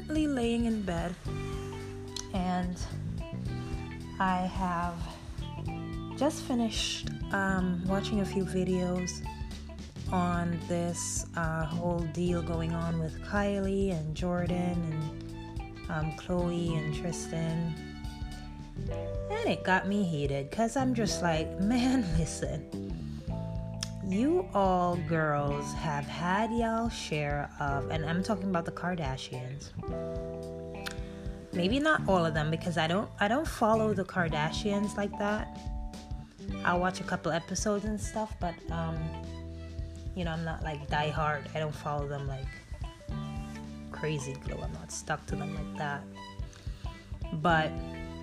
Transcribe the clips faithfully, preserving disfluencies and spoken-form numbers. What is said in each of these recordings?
currently laying in bed and I have just finished um, watching a few videos on this uh, whole deal going on with Kylie and Jordan and um, Chloe and Tristan. And it got me heated because I'm just like, man, listen. You all girls have had y'all share of, and I'm talking about the Kardashians. Maybe not all of them because I don't I don't follow the Kardashians like that. I'll watch a couple episodes and stuff, but um, you know, I'm not like die hard. I don't follow them like crazy glue. I'm not stuck to them like that. But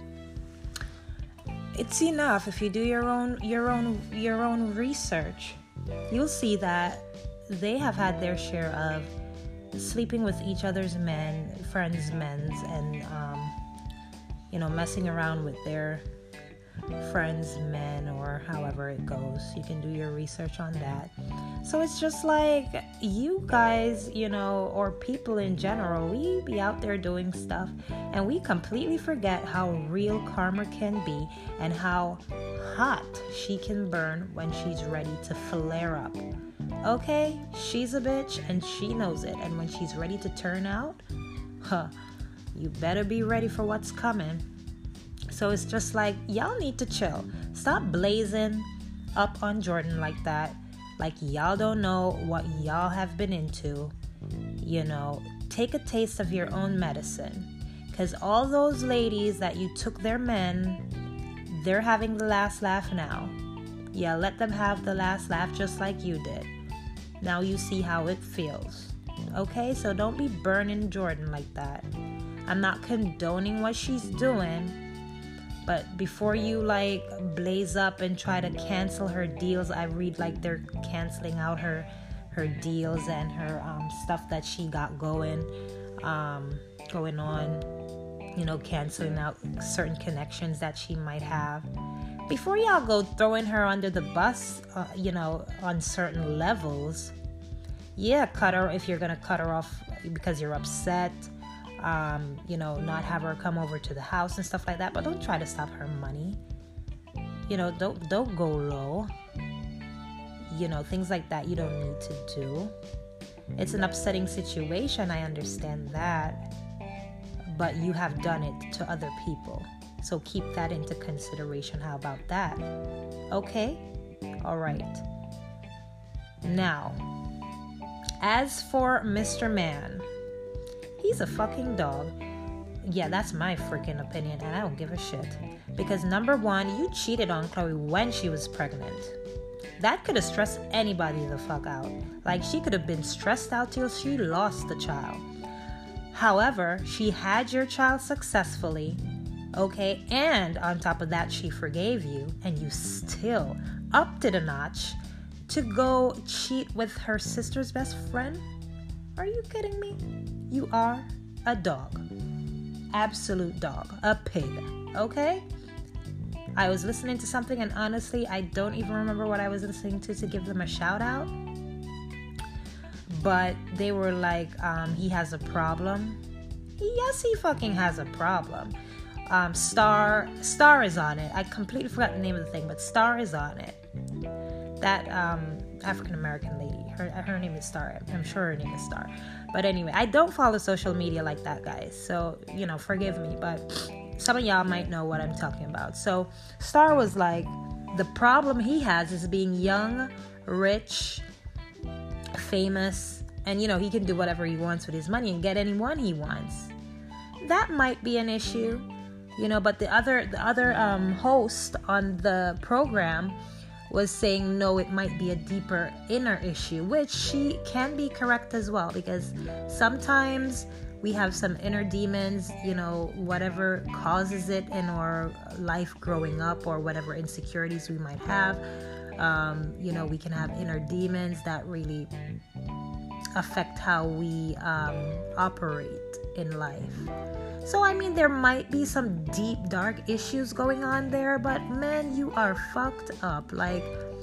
it's enough if you do your own your own your own research. You'll see that they have had their share of sleeping with each other's men, friends' men's, and um, you know, messing around with their friends' men, or however it goes. You can do your research on that. So it's just like, you guys, you know, or people in general, we be out there doing stuff and we completely forget how real karma can be and how hot she can burn when she's ready to flare up. Okay? She's a bitch and she knows it. And when she's ready to turn out, huh, you better be ready for what's coming. So it's just like, y'all need to chill. Stop blazing up on Jordan like that. Like y'all don't know what y'all have been into. You know, take a taste of your own medicine. Because all those ladies that you took their men, they're having the last laugh now. Yeah, let them have the last laugh just like you did. Now you see how it feels. Okay, so don't be burning Jordan like that. I'm not condoning what she's doing. But before you like blaze up and try to cancel her deals, I read like they're canceling out her her deals and her um, stuff that she got going um, going on. You know, canceling out certain connections that she might have. Before y'all go throwing her under the bus, uh, you know, on certain levels. Yeah, cut her if you're gonna cut her off because you're upset. Um, you know, not have her come over to the house and stuff like that, but don't try to stop her money. You know, don't don't go low. You know, things like that you don't need to do. It's an upsetting situation, I understand that, but you have done it to other people, so keep that into consideration. How about that? Okay? All right. Now, as for Mister Man, he's a fucking dog. Yeah, that's my freaking opinion, and I don't give a shit. Because number one, you cheated on Chloe when she was pregnant. That could have stressed anybody the fuck out. Like, she could have been stressed out till she lost the child. However, she had your child successfully, okay? And on top of that, she forgave you, and you still upped it a notch to go cheat with her sister's best friend? Are you kidding me? You are a dog. Absolute dog. A pig. Okay? I was listening to something and honestly, I don't even remember what I was listening to to give them a shout out. But they were like, um, he has a problem. Yes, he fucking has a problem. Um, Star, Star is on it. I completely forgot the name of the thing, but Star is on it. That um, African-American lady. Her, her name is Star. I'm sure her name is Star. But anyway, I don't follow social media like that, guys. So, you know, forgive me. But some of y'all might know what I'm talking about. So, Star was like, the problem he has is being young, rich, famous, and, you know, he can do whatever he wants with his money and get anyone he wants. That might be an issue, you know, but the other, the other um, host on the program was saying, no, it might be a deeper inner issue, which she can be correct as well, because sometimes we have some inner demons, you know, whatever causes it in our life growing up or whatever insecurities we might have. Um, you know, we can have inner demons that really affect how we um, operate in life. So, I mean, there might be some deep, dark issues going on there, but man, you are fucked up. Like,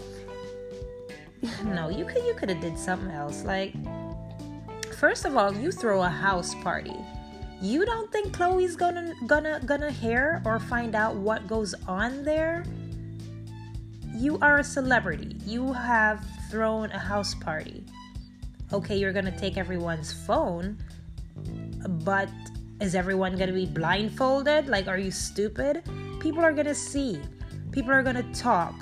no, you could you could have did something else. Like, first of all, you throw a house party. You don't think Khloe's gonna gonna gonna hear or find out what goes on there? You are a celebrity. You have thrown a house party. Okay, you're gonna take everyone's phone, but is everyone gonna be blindfolded? Like, are you stupid? People are gonna see. People are gonna talk.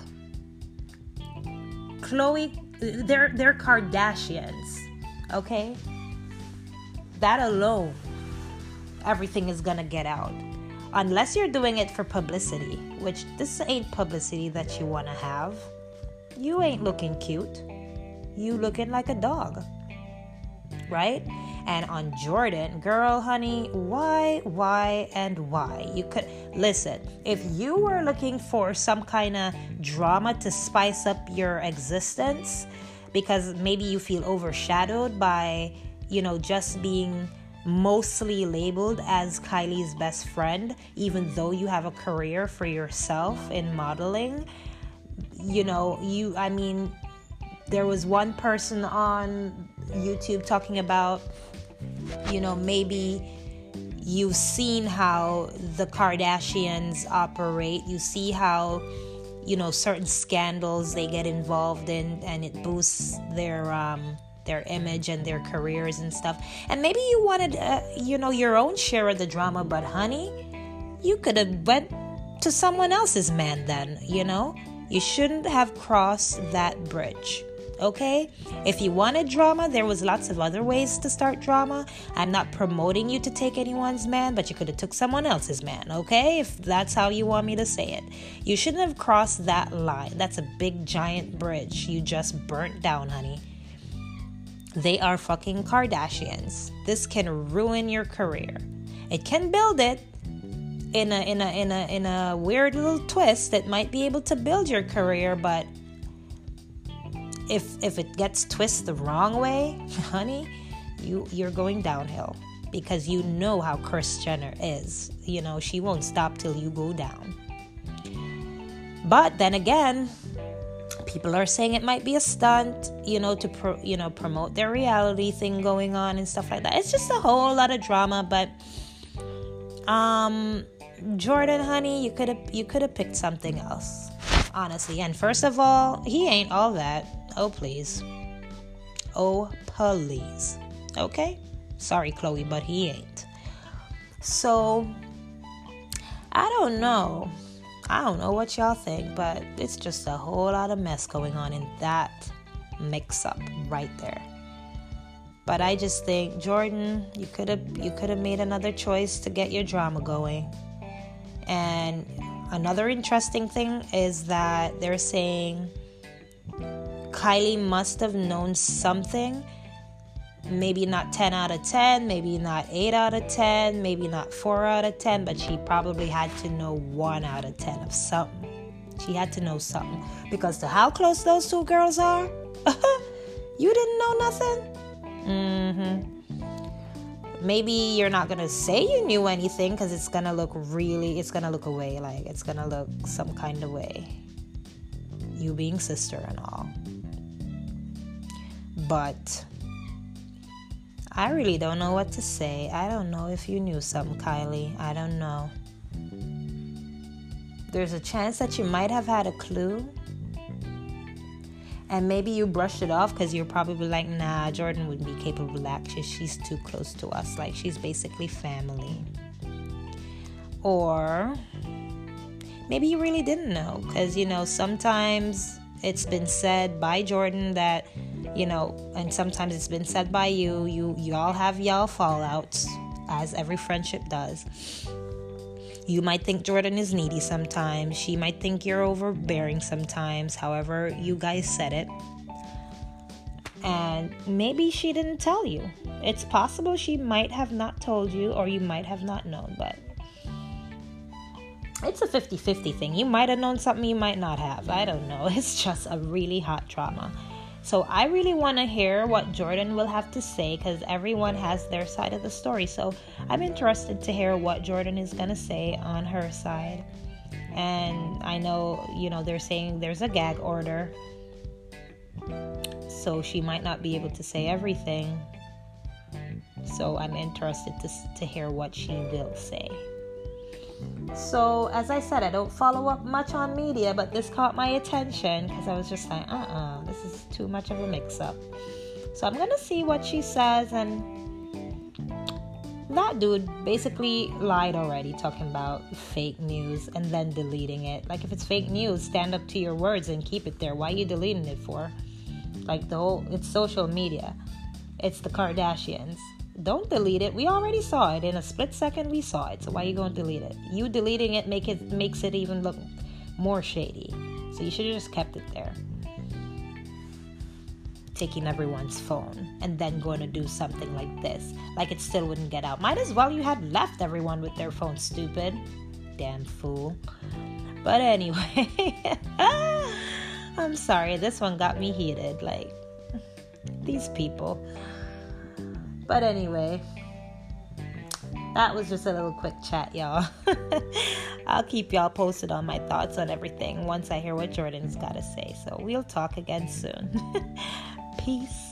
Khloe, they're they're Kardashians. Okay? That alone, everything is gonna get out. Unless you're doing it for publicity, which this ain't publicity that you wanna have. You ain't looking cute. You looking like a dog. Right? And on Jordan, girl, honey, why, why, and why? You could, listen, if you were looking for some kind of drama to spice up your existence, because maybe you feel overshadowed by, you know, just being mostly labeled as Kylie's best friend, even though you have a career for yourself in modeling, you know, you, I mean, there was one person on YouTube talking about, you know, maybe you've seen how the Kardashians operate. You see how, you know, certain scandals they get involved in, and it boosts their um their image and their careers and stuff. And maybe you wanted, uh, you know, your own share of the drama, but honey, you could have went to someone else's man then, you know? You shouldn't have crossed that bridge. Okay? If you wanted drama, there was lots of other ways to start drama. I'm not promoting you to take anyone's man, but you could have took someone else's man, okay? If that's how you want me to say it. You shouldn't have crossed that line. That's a big giant bridge you just burnt down, honey. They are fucking Kardashians. This can ruin your career. It can build it in a in a in a in a weird little twist that might be able to build your career, but If if it gets twisted the wrong way, honey, you, you're going downhill. Because you know how Kris Jenner is. You know, she won't stop till you go down. But then again, people are saying it might be a stunt, you know, to pro, you know promote their reality thing going on and stuff like that. It's just a whole lot of drama. But um, Jordan, honey, you could have you could have picked something else. Honestly. And first of all, he ain't all that. Oh, please. Oh, please. Okay? Sorry, Khloe, but he ain't. So, I don't know. I don't know what y'all think, but it's just a whole lot of mess going on in that mix-up right there. But I just think, Jordan, you could have you could have made another choice to get your drama going. And another interesting thing is that they're saying Kylie must have known something. Maybe not ten out of ten, maybe not eight out of ten, maybe not four out of ten, but she probably had to know one out of ten of something. She had to know something. Because to how close those two girls are, you didn't know nothing? Mm-hmm. Maybe you're not going to say you knew anything because it's going to look really, it's going to look away. Like, it's going to look some kind of way. You being sister and all. But I really don't know what to say. I don't know if you knew something, Kylie. I don't know. There's a chance that you might have had a clue. And maybe you brushed it off because you're probably like, nah, Jordan wouldn't be capable of that. She's, she's too close to us. Like, she's basically family. Or maybe you really didn't know. Because, you know, sometimes it's been said by Jordan that, you know, and sometimes it's been said by you, you, you all have y'all fallouts, as every friendship does. You might think Jordan is needy sometimes. She might think you're overbearing sometimes. However, you guys said it. And maybe she didn't tell you. It's possible she might have not told you, or you might have not known. But it's a fifty-fifty thing. You might have known something, you might not have. I don't know. It's just a really hot drama. So I really want to hear what Jordan will have to say, because everyone has their side of the story. So I'm interested to hear what Jordan is going to say on her side. And I know, you know, they're saying there's a gag order. So she might not be able to say everything. So I'm interested to, to hear what she will say. So, as I said, I don't follow up much on media, but this caught my attention because I was just like, uh-uh, this is too much of a mix-up. So I'm going to see what she says, and that dude basically lied already, talking about fake news and then deleting it. Like, if it's fake news, stand up to your words and keep it there. Why are you deleting it for? Like, the whole, it's social media. It's the Kardashians. Don't delete it. We already saw it. In a split second, we saw it. So why are you going to delete it? You deleting it make it makes it even look more shady. So you should have just kept it there. Taking everyone's phone and then going to do something like this. Like it still wouldn't get out. Might as well you had left everyone with their phone, stupid. Damn fool. But anyway. I'm sorry. This one got me heated. Like, these people. But anyway, that was just a little quick chat, y'all. I'll keep y'all posted on my thoughts on everything once I hear what Jordan's got to say. So we'll talk again soon. Peace.